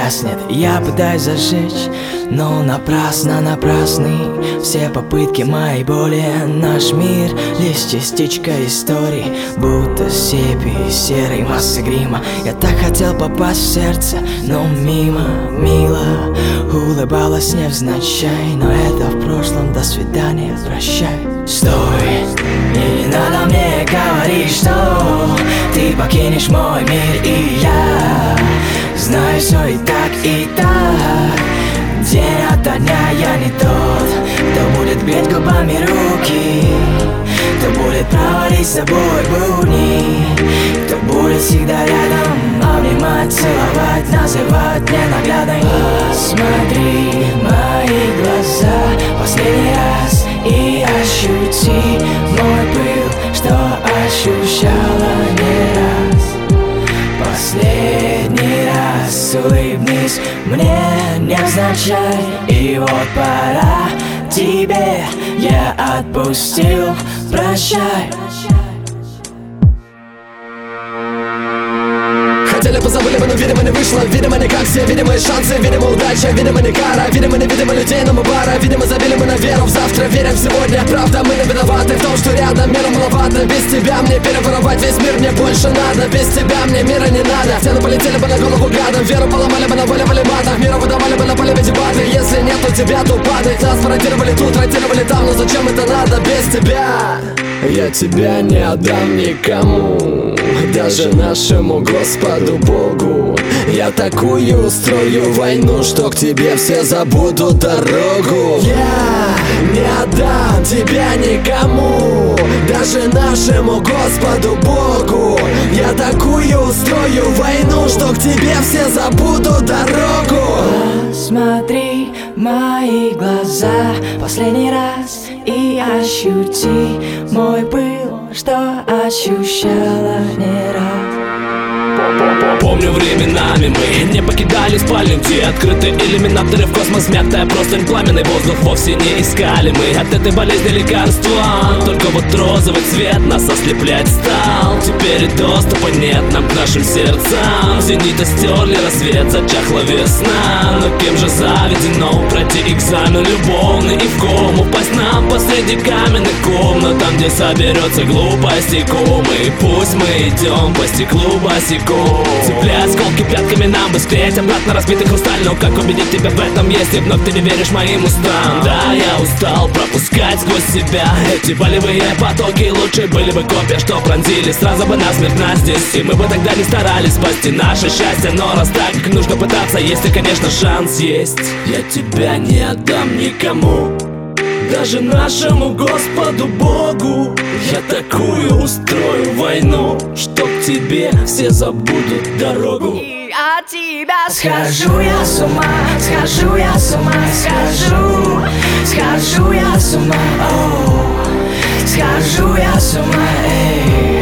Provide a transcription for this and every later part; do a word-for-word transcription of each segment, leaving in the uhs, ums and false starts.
гаснет. Я пытаюсь зажечь, но напрасно, напрасны все попытки моей боли. Наш мир лишь частичка истории, будто сепи серой массы грима. Я так хотел попасть в сердце, но мимо, мило улыбалась невзначай. Но это в прошлом, до свидания, прощай. Стой, и не надо мне говорить, что ты покинешь мой мир. И я знаю все и так, и так. День ото дня я не тот, кто будет греть губами руки, кто будет проводить с собой будни, кто будет всегда рядом, обнимать, целовать, называть ненаглядной. Посмотри в мои глаза последний раз и ощути мой пыл, что ощущала не раз. Последний раз улыбнись мне невзначай. И вот пора тебе, я отпустил, прощай. Хотели позабыли мы, но видимо не вышло. Видимо не как все, видимые шансы, видимо удача, видимо не кара, видимо не видимо людей, но мы пара. Видимо забили мы на веру в завтра, верим в сегодня. Правда, мы не виноваты в том, что рядом мира маловато. Без тебя мне переворовать весь мир мне больше надо. Без тебя мне мира не надо. Стены полетели бы на голову гадом, веру поломали бы, наваливали матах, миру выдавали бы на поле дебаты. Если нет, то тебя, то падает. Нас фронтировали тут, ротировали там, но зачем это надо без тебя? Я тебя не отдам никому, даже нашему Господу Богу. Я такую устрою войну, что к тебе все забудут дорогу. Я не отдам тебя никому, даже нашему Господу Богу. Я такую устрою войну, что к тебе все забудут дорогу. Посмотри в мои глаза последний раз и ощути мой пыл, что ощущала не раз. Помню временами мы не покидали спальню, где открыты иллюминаторы в космос, мятая простынь, пламенный воздух вовсе не искали мы от этой болезни лекарства. Только вот розовый цвет нас ослеплять стал. Теперь и доступа нет нам к нашим сердцам. Зениты стерли рассвет, зачахла весна. Но кем же заведено пройти экзамен любовный и в кому упасть нам посреди каменных комнат, там где соберется глупость и комы. Пусть мы идем по стеклу босиком, цепляя осколки пятками, нам бы склеить обратно разбитый хрусталь. Но как убедить тебя в этом, если вновь ты не веришь моим устам? Да, я устал пропускать сквозь себя эти болевые потоки. Лучше были бы копья, что пронзили сразу бы насмерть нас здесь. И мы бы тогда не старались спасти наше счастье. Но раз так, нужно пытаться, если, конечно, шанс есть. Я тебя не отдам никому, даже нашему Господу Богу. Я такую устрою войну, что к тебе все забудут дорогу. И от тебя схожу я с ума, схожу я с ума, схожу, схожу я с ума, о, схожу я с ума, эй.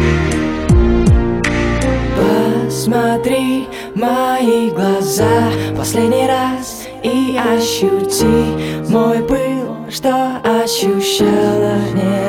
Посмотри в мои глаза последний раз и ощути мой пыл, что ощущала не